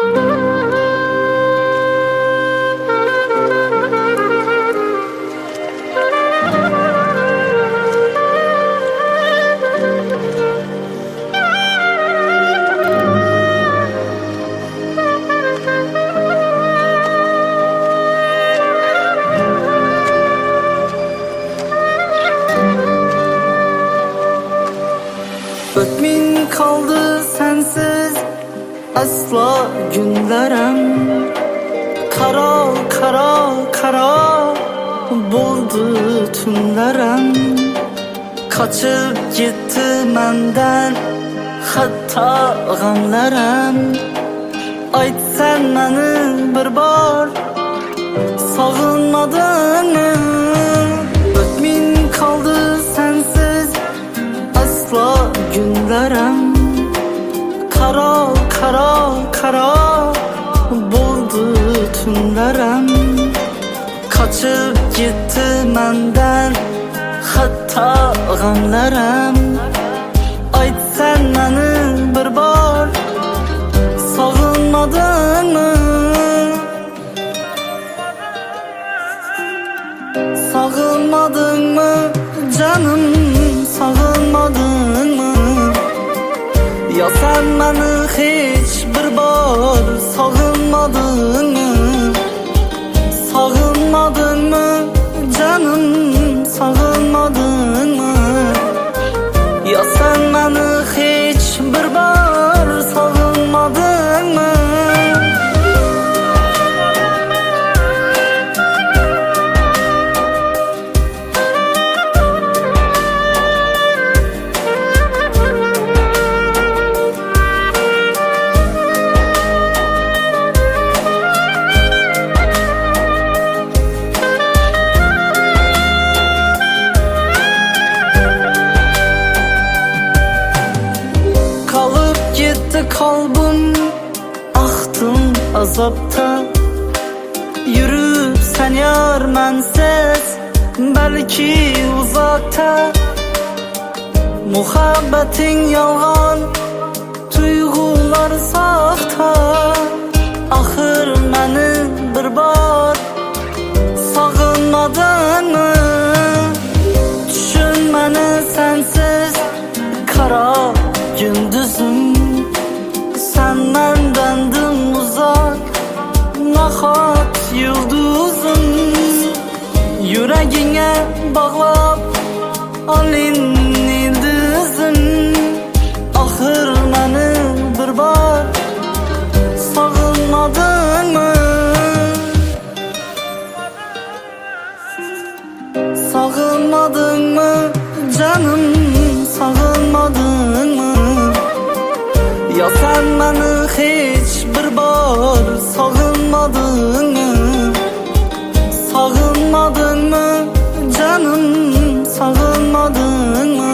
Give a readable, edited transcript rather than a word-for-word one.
Ötmin kaldı sensiz asla günlerim. Kara kara kara buldu tünlerim. Kaçıp gitti menden hatta gamlerim. Aytsan meni bir bor sağınmadın mı? Ötmin kaldı sensiz asla günlerim. Kara kara kara buldu tünlerim. Kaçıp gitti menden hatta gamlerim. Aytsan meni bir bor sağınmadın mı? Sağınmadın mı canım, sağınmadın mı? Ya sen beni hiç bir bor sağınmadın mı? Sağınmadın mı canım, sağınmadın mı? Ya sen beni hiç bir bor sağınmadın mı? Kalbim ahtım azapta. Yürüp sen yar mensiz belki uzakta. Muhabbetin yalgan, duygular saxta. Ahır meni bir bor sağınmadın mı? Düşün meni sensiz kara gündüzüm. Sen mendendim uzak, nahat yıldızım. Yüreğine bağlap alin dizim. Ahır meni bir bor sağınmadın mı? Sağınmadın mı canım, sağınmadın mı? Ya sen beni hiç bir bor sağınmadın mı? Sağınmadın mı canım, sağınmadın mı?